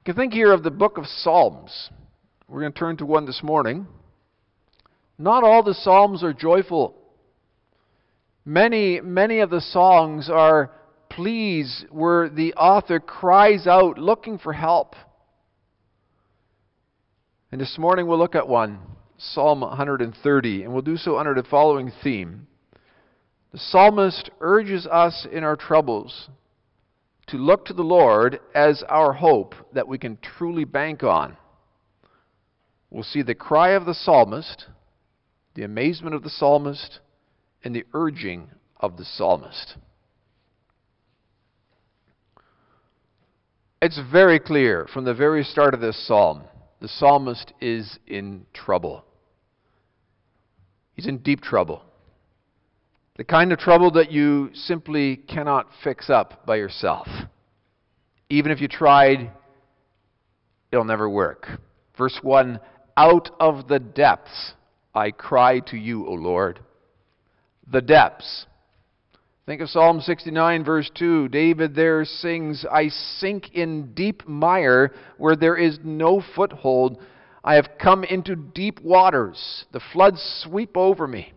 You can think here of the book of Psalms. We're going to turn to one this morning. Not all the Psalms are joyful. Many of the songs are pleas where the author cries out looking for help. And this morning we'll look at one, Psalm 130, and we'll do so under the following theme. The psalmist urges us in our troubles to look to the Lord as our hope that we can truly bank on. We'll see the cry of the psalmist, the amazement of the psalmist, and the urging of the psalmist. It's very clear from the very start of this psalm, the psalmist is in trouble. He's in deep trouble. The kind of trouble that you simply cannot fix up by yourself. Even if you tried, it'll never work. Verse 1, out of the depths I cry to you, O Lord. The depths. Think of Psalm 69, verse 2. David there sings, I sink in deep mire where there is no foothold. I have come into deep waters. The floods sweep over me.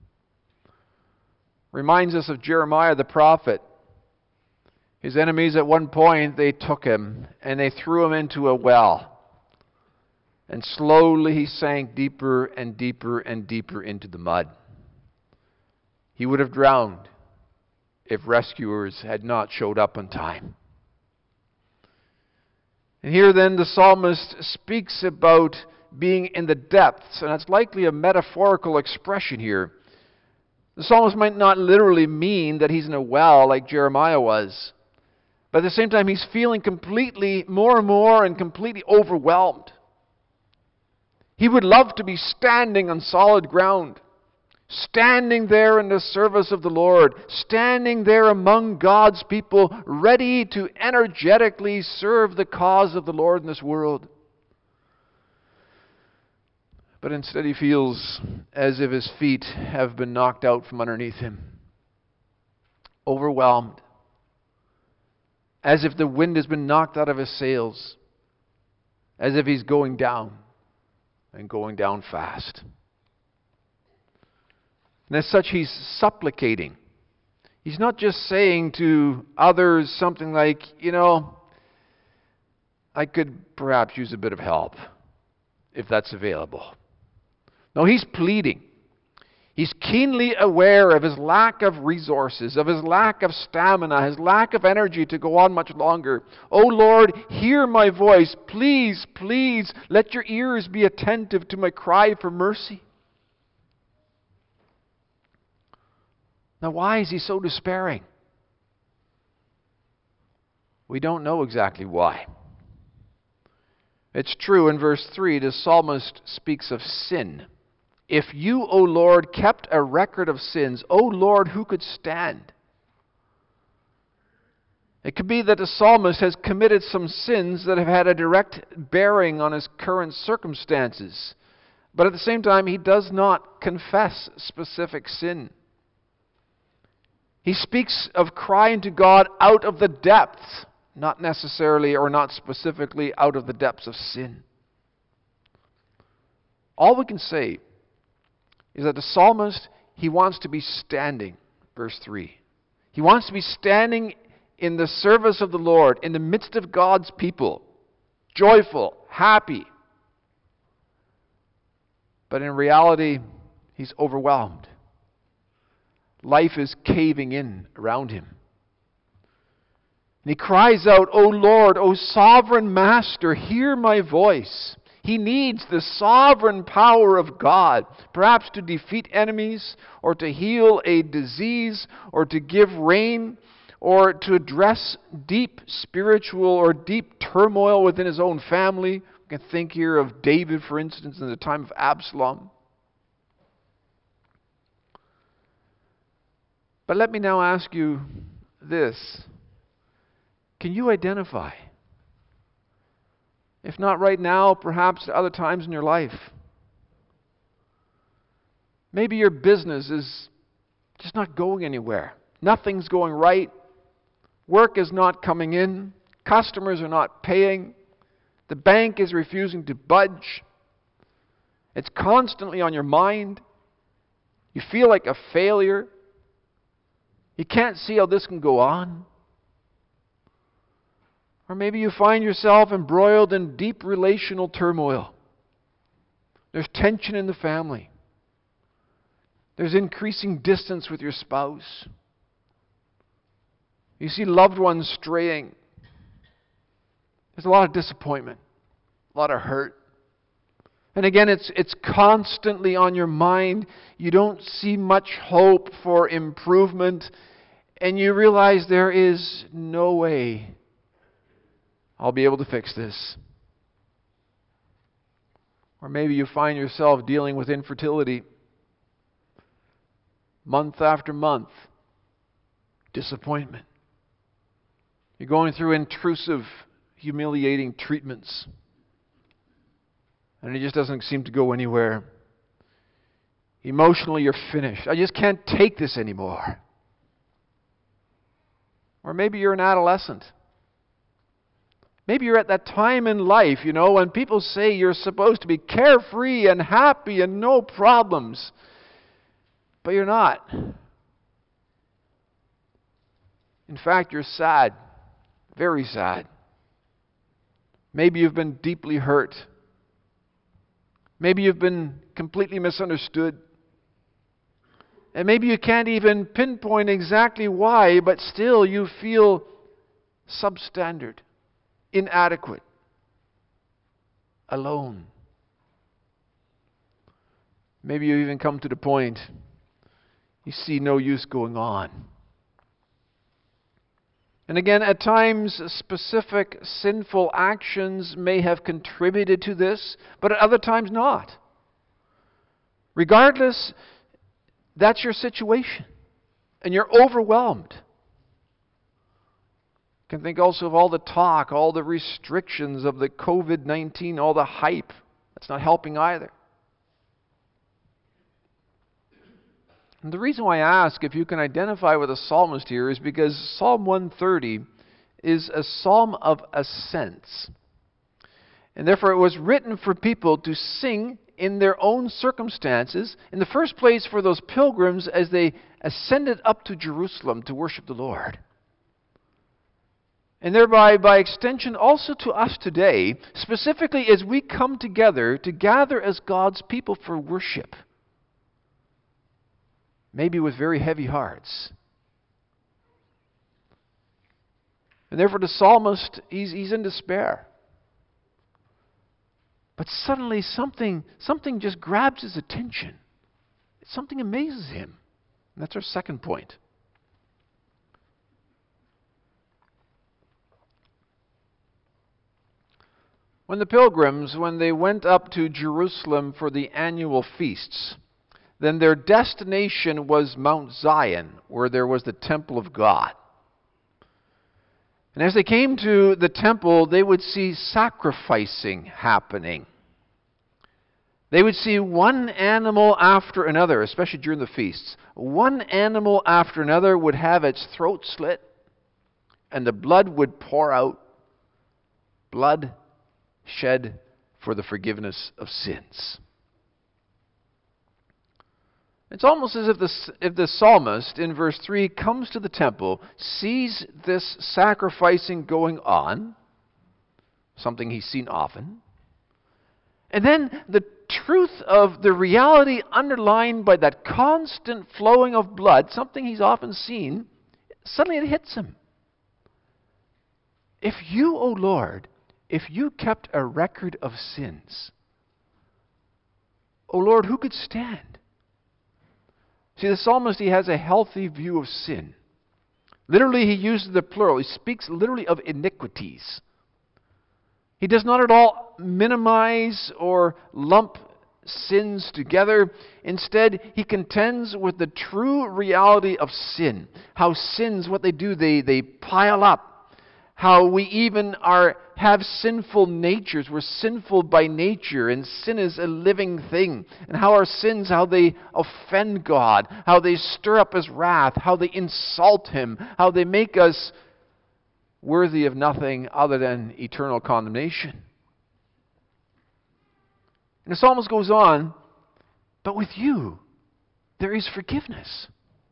Reminds us of Jeremiah the prophet. His enemies at one point, they took him and they threw him into a well. And slowly he sank deeper and deeper and deeper into the mud. He would have drowned if rescuers had not showed up on time. And here then the psalmist speaks about being in the depths, and it's likely a metaphorical expression here. The psalmist might not literally mean that he's in a well like Jeremiah was. But at the same time, he's feeling completely, more and more, and completely overwhelmed. He would love to be standing on solid ground. Standing there in the service of the Lord. Standing there among God's people, ready to energetically serve the cause of the Lord in this world. But instead he feels as if his feet have been knocked out from underneath him. Overwhelmed. As if the wind has been knocked out of his sails. As if he's going down. And going down fast. And as such he's supplicating. He's not just saying to others something like, I could perhaps use a bit of help. If that's available. No, he's pleading. He's keenly aware of his lack of resources, of his lack of stamina, his lack of energy to go on much longer. Oh Lord, hear my voice. Please, please, let your ears be attentive to my cry for mercy. Now, why is he so despairing? We don't know exactly why. It's true in verse 3, the psalmist speaks of sin. If you, O Lord, kept a record of sins, O Lord, who could stand? It could be that the psalmist has committed some sins that have had a direct bearing on his current circumstances. But at the same time, he does not confess specific sin. He speaks of crying to God out of the depths, not necessarily or not specifically out of the depths of sin. All we can say is that the psalmist, he wants to be standing, verse 3. He wants to be standing in the service of the Lord, in the midst of God's people, joyful, happy. But in reality, he's overwhelmed. Life is caving in around him. And he cries out, O Lord, O sovereign Master, hear my voice. He needs the sovereign power of God, perhaps to defeat enemies, or to heal a disease, or to give rain, or to address deep spiritual or deep turmoil within his own family. We can think here of David, for instance, in the time of Absalom. But let me now ask you this. Can you identify? If not right now, perhaps at other times in your life. Maybe your business is just not going anywhere. Nothing's going right. Work is not coming in. Customers are not paying. The bank is refusing to budge. It's constantly on your mind. You feel like a failure. You can't see how this can go on. Or maybe you find yourself embroiled in deep relational turmoil. There's tension in the family. There's increasing distance with your spouse. You see loved ones straying. There's a lot of disappointment, a lot of hurt. And again, it's constantly on your mind. You don't see much hope for improvement. And you realize there is no way I'll be able to fix this. Or maybe you find yourself dealing with infertility month after month. Disappointment. You're going through intrusive, humiliating treatments. And it just doesn't seem to go anywhere. Emotionally, you're finished. I just can't take this anymore. Or maybe you're an adolescent. Maybe you're at that time in life, when people say you're supposed to be carefree and happy and no problems. But you're not. In fact, you're sad. Very sad. Maybe you've been deeply hurt. Maybe you've been completely misunderstood. And maybe you can't even pinpoint exactly why, but still you feel substandard, inadequate, alone. Maybe you even come to the point you see no use going on. And again, at times, specific sinful actions may have contributed to this, but at other times not. Regardless, that's your situation, and you're overwhelmed. You can think also of all the talk, all the restrictions of the COVID-19, all the hype. That's not helping either. And the reason why I ask if you can identify with a psalmist here is because Psalm 130 is a psalm of ascents. And therefore it was written for people to sing in their own circumstances, in the first place for those pilgrims as they ascended up to Jerusalem to worship the Lord. And thereby, by extension, also to us today, specifically as we come together to gather as God's people for worship. Maybe with very heavy hearts. And therefore the psalmist, he's in despair. But suddenly something just grabs his attention. Something amazes him. And that's our second point. When the pilgrims, when they went up to Jerusalem for the annual feasts, then their destination was Mount Zion, where there was the temple of God. And as they came to the temple, they would see sacrificing happening. They would see one animal after another, especially during the feasts. One animal after another would have its throat slit, and the blood would pour out. Blood shed for the forgiveness of sins. It's almost as if the psalmist in verse 3 comes to the temple, sees this sacrificing going on, something he's seen often, and then the truth of the reality underlined by that constant flowing of blood, something he's often seen, suddenly it hits him. If you, O Lord, if you kept a record of sins, O Lord, who could stand? See, the psalmist, he has a healthy view of sin. Literally, he uses the plural. He speaks literally of iniquities. He does not at all minimize or lump sins together. Instead, he contends with the true reality of sin. How sins, what they do, they pile up. How we even have sinful natures. We're sinful by nature, and sin is a living thing. And how our sins, how they offend God, how they stir up His wrath, how they insult Him, how they make us worthy of nothing other than eternal condemnation. And the psalmist goes on, but with you there is forgiveness.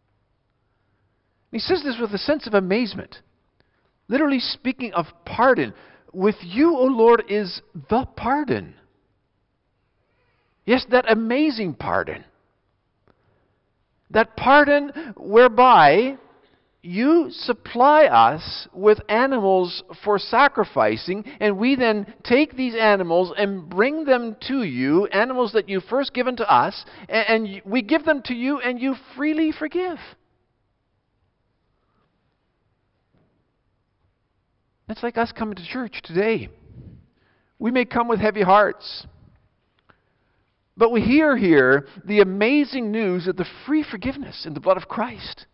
He says this with a sense of amazement, literally speaking of pardon. With you, O Lord, is the pardon. Yes, that amazing pardon. That pardon whereby you supply us with animals for sacrificing, and we then take these animals and bring them to you, animals that you first given to us, and we give them to you, and you freely forgive. It's like us coming to church today. We may come with heavy hearts, but we hear here the amazing news of the free forgiveness in the blood of Christ.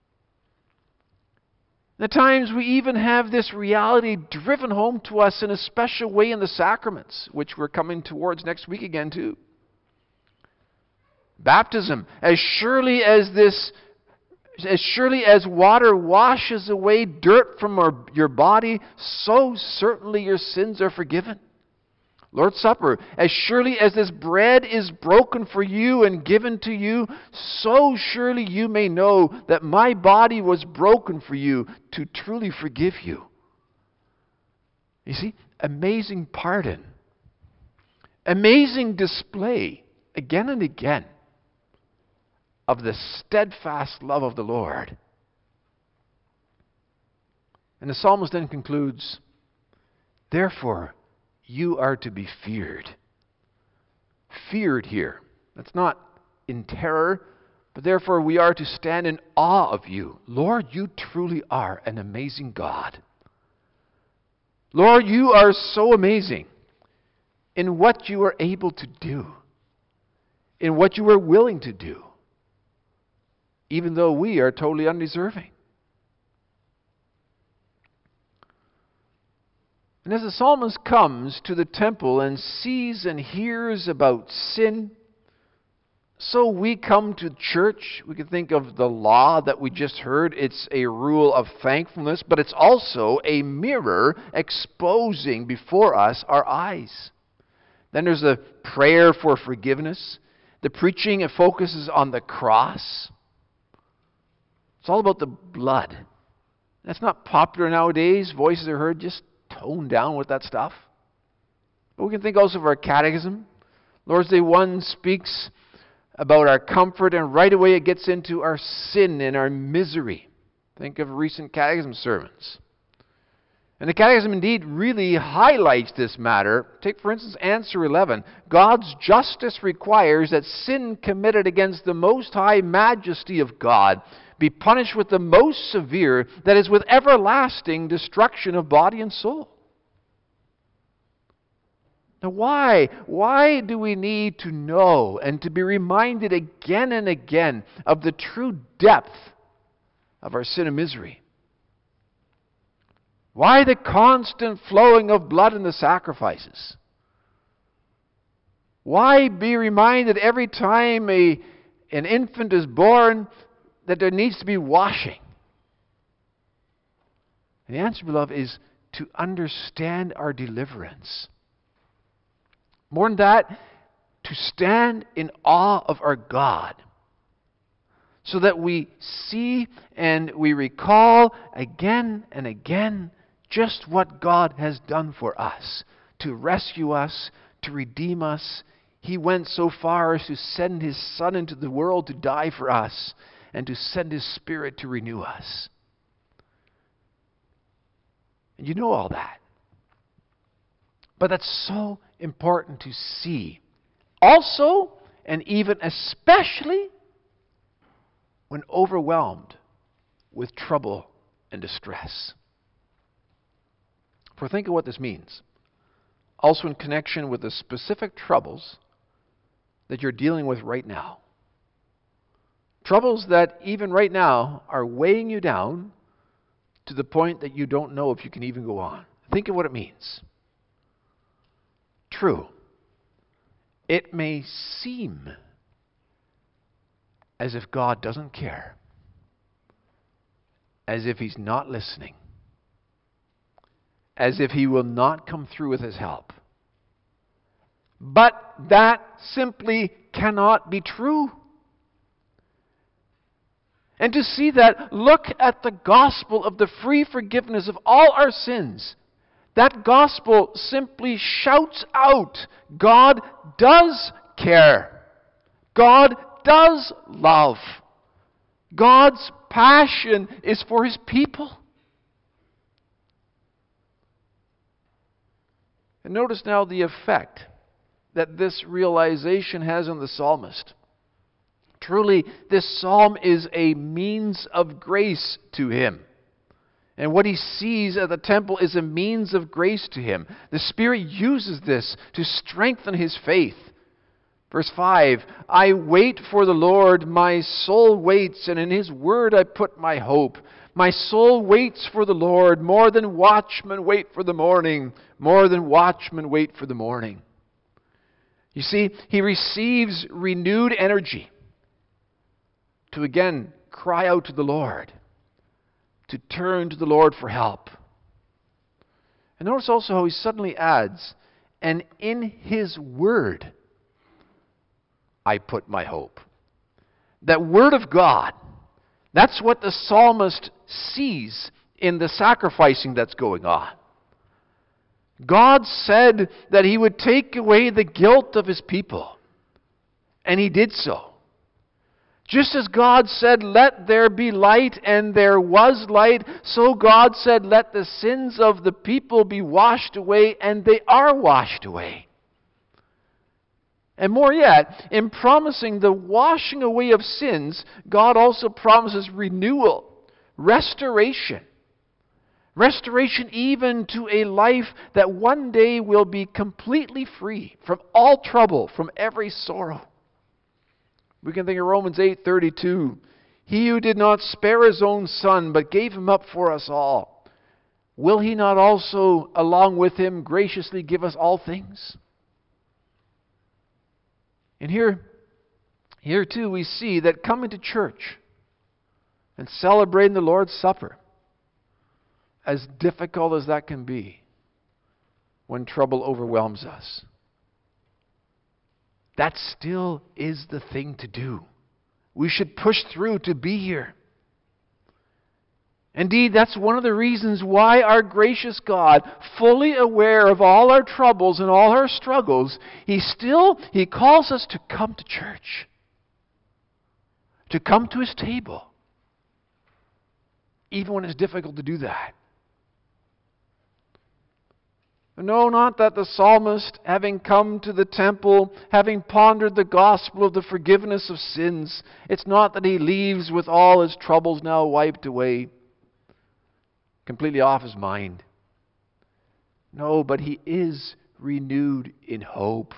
At times we even have this reality driven home to us in a special way in the sacraments, which we're coming towards next week again too. Baptism, as surely as water washes away dirt from your body, so certainly your sins are forgiven. Lord's Supper, as surely as this bread is broken for you and given to you, so surely you may know that my body was broken for you to truly forgive you. You see, amazing pardon. Amazing display, again and again, of the steadfast love of the Lord. And the psalmist then concludes, therefore, you are to be feared. Feared here. That's not in terror, but therefore we are to stand in awe of you. Lord, you truly are an amazing God. Lord, you are so amazing in what you are able to do, in what you are willing to do, even though we are totally undeserving. And as the psalmist comes to the temple and sees and hears about sin, so we come to church. We can think of the law that we just heard. It's a rule of thankfulness, but it's also a mirror exposing before us our eyes. Then there's the prayer for forgiveness. The preaching, it focuses on the cross. It's all about the blood. That's not popular nowadays. Voices are heard, just tone down with that stuff. But we can think also of our catechism. Lord's Day 1 speaks about our comfort, and right away it gets into our sin and our misery. Think of recent catechism sermons. And the catechism indeed really highlights this matter. Take, for instance, answer 11. God's justice requires that sin committed against the most high majesty of God be punished with the most severe, that is, with everlasting destruction of body and soul. Now why do we need to know and to be reminded again and again of the true depth of our sin and misery? Why the constant flowing of blood in the sacrifices? Why be reminded every time an infant is born that there needs to be washing? And the answer, beloved, is to understand our deliverance. More than that, to stand in awe of our God, so that we see and we recall again and again just what God has done for us, to rescue us, to redeem us. He went so far as to send His Son into the world to die for us, and to send His Spirit to renew us. And you know all that. But that's so important to see. Also, and even especially, when overwhelmed with trouble and distress. For think of what this means. Also in connection with the specific troubles that you're dealing with right now. Troubles that even right now are weighing you down to the point that you don't know if you can even go on. Think of what it means. True, it may seem as if God doesn't care, as if He's not listening, as if He will not come through with His help. But that simply cannot be true. And to see that, look at the gospel of the free forgiveness of all our sins. That gospel simply shouts out, God does care. God does love. God's passion is for His people. And notice now the effect that this realization has on the psalmist. Truly, this psalm is a means of grace to him. And what he sees at the temple is a means of grace to him. The Spirit uses this to strengthen his faith. Verse 5, I wait for the Lord, my soul waits, and in His word I put my hope. My soul waits for the Lord, more than watchmen wait for the morning, more than watchmen wait for the morning. You see, he receives renewed energy to again cry out to the Lord, to turn to the Lord for help. And notice also how he suddenly adds, and in His word I put my hope. That word of God, that's what the psalmist sees in the sacrificing that's going on. God said that He would take away the guilt of His people. And He did so. Just as God said, let there be light, and there was light, so God said, let the sins of the people be washed away, and they are washed away. And more yet, in promising the washing away of sins, God also promises renewal, restoration. Restoration even to a life that one day will be completely free from all trouble, from every sorrow. We can think of Romans 8:32. He who did not spare His own Son, but gave Him up for us all, will He not also, along with Him, graciously give us all things? And here too we see that coming to church and celebrating the Lord's Supper, as difficult as that can be when trouble overwhelms us, that still is the thing to do. We should push through to be here. Indeed, that's one of the reasons why our gracious God, fully aware of all our troubles and all our struggles, He calls us to come to church, to come to His table, even when it's difficult to do that. No, not that the psalmist, having come to the temple, having pondered the gospel of the forgiveness of sins, it's not that he leaves with all his troubles now wiped away, completely off his mind. No, but he is renewed in hope.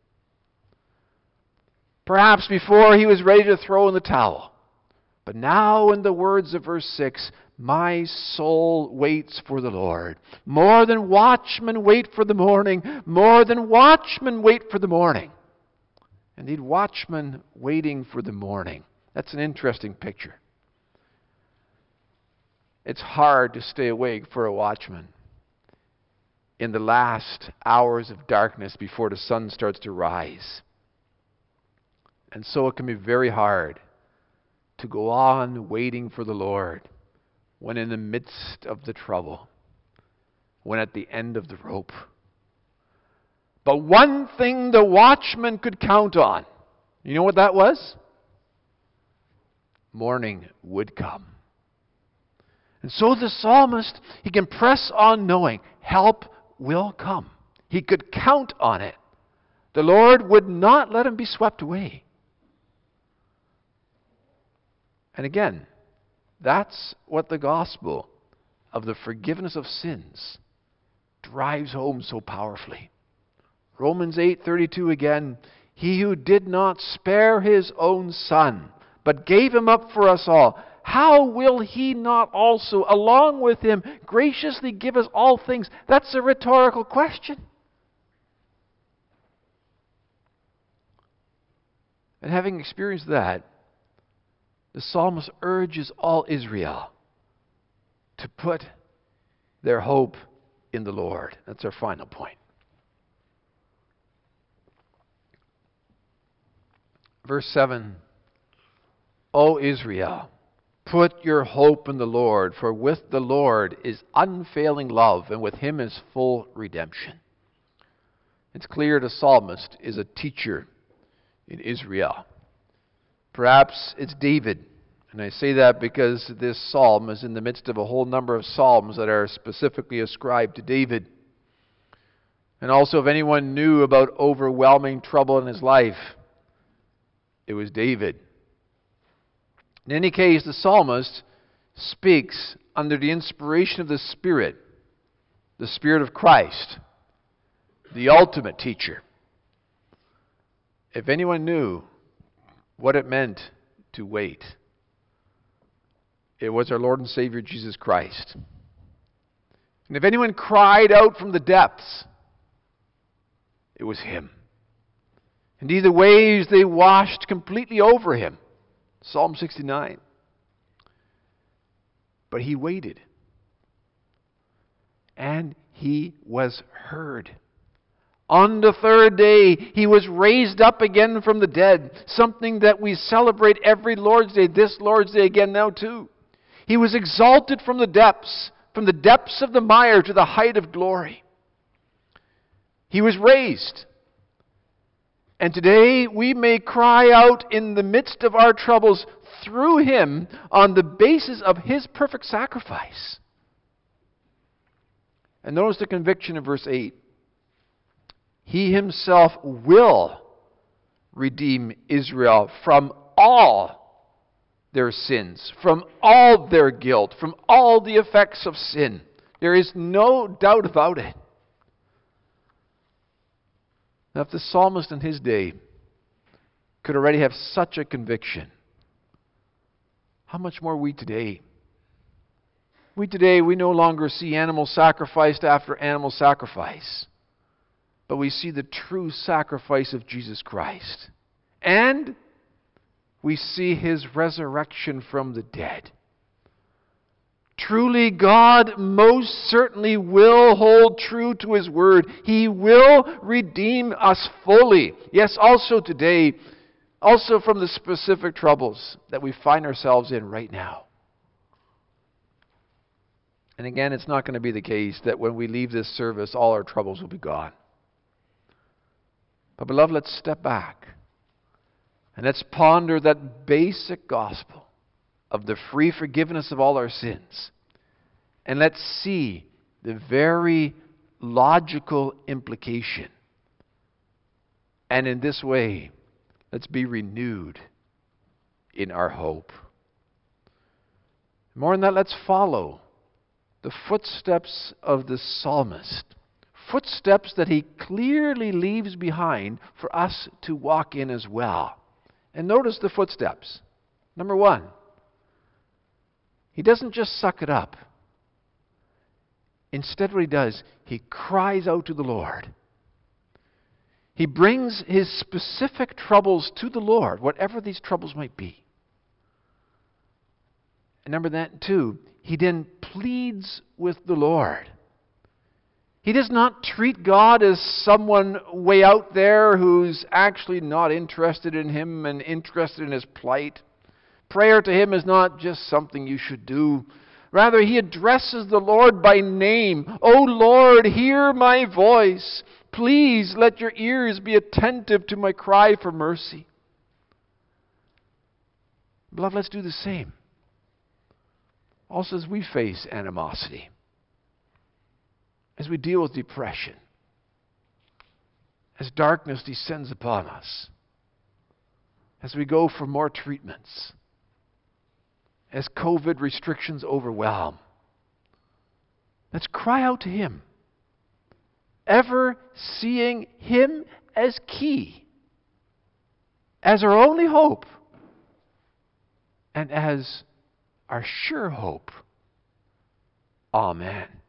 Perhaps before he was ready to throw in the towel. But now, in the words of verse 6, my soul waits for the Lord. More than watchmen wait for the morning. More than watchmen wait for the morning. Indeed, watchmen waiting for the morning. That's an interesting picture. It's hard to stay awake for a watchman in the last hours of darkness before the sun starts to rise. And so it can be very hard to go on waiting for the Lord when in the midst of the trouble, when at the end of the rope. But one thing the watchman could count on, you know what that was? Morning would come. And so the psalmist, he can press on knowing help will come. He could count on it. The Lord would not let him be swept away. And again, that's what the gospel of the forgiveness of sins drives home so powerfully. Romans 8:32 again, he who did not spare his own Son, but gave him up for us all, how will he not also, along with him, graciously give us all things? That's a rhetorical question. And having experienced that, the psalmist urges all Israel to put their hope in the Lord. That's our final point. Verse 7, O Israel, put your hope in the Lord, for with the Lord is unfailing love, and with him is full redemption. It's clear the psalmist is a teacher in Israel. Perhaps it's David. And I say that because this psalm is in the midst of a whole number of psalms that are specifically ascribed to David. And also, if anyone knew about overwhelming trouble in his life, it was David. In any case, the psalmist speaks under the inspiration of the Spirit of Christ, the ultimate teacher. If anyone knew what it meant to wait, it was our Lord and Savior Jesus Christ. And if anyone cried out from the depths, it was him. Indeed, the waves, they washed completely over him. Psalm 69. But he waited. And he was heard. On the third day, he was raised up again from the dead. Something that we celebrate every Lord's Day, this Lord's Day again now too. He was exalted from the depths of the mire to the height of glory. He was raised. And today we may cry out in the midst of our troubles through him on the basis of his perfect sacrifice. And notice the conviction of verse 8. He himself will redeem Israel from all their sins, from all their guilt, from all the effects of sin. There is no doubt about it. Now, if the psalmist in his day could already have such a conviction, how much more we today? We today, we no longer see animal sacrifice after animal sacrifice, but we see the true sacrifice of Jesus Christ. And we see his resurrection from the dead. Truly, God most certainly will hold true to his word. He will redeem us fully. Yes, also today, also from the specific troubles that we find ourselves in right now. And again, it's not going to be the case that when we leave this service, all our troubles will be gone. But beloved, let's step back and let's ponder that basic gospel of the free forgiveness of all our sins. And let's see the very logical implication. And in this way, let's be renewed in our hope. More than that, let's follow the footsteps of the psalmist. Footsteps that he clearly leaves behind for us to walk in as well. And notice the footsteps. Number one, he doesn't just suck it up. Instead, what he does, he cries out to the Lord. He brings his specific troubles to the Lord, whatever these troubles might be. And number two, he then pleads with the Lord. He does not treat God as someone way out there who's actually not interested in him and interested in his plight. Prayer to him is not just something you should do. Rather, he addresses the Lord by name. O Lord, hear my voice. Please let your ears be attentive to my cry for mercy. Beloved, let's do the same. Also, as we face animosity, as we deal with depression, as darkness descends upon us, as we go for more treatments, as COVID restrictions overwhelm, let's cry out to him, ever seeing him as key, as our only hope, and as our sure hope. Amen.